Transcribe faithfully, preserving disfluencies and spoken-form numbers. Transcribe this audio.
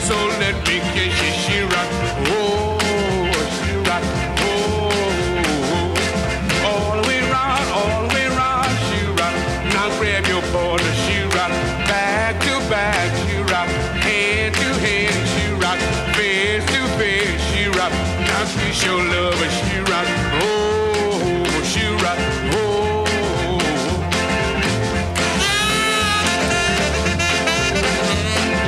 So let me get you, she rock. Oh, she rock. Oh, all the way round, all the way round, she rock. Now grab your border, she rock. Back to back, she rock. Head to head, she rock. Face to face, she rock. Now squeeze your love.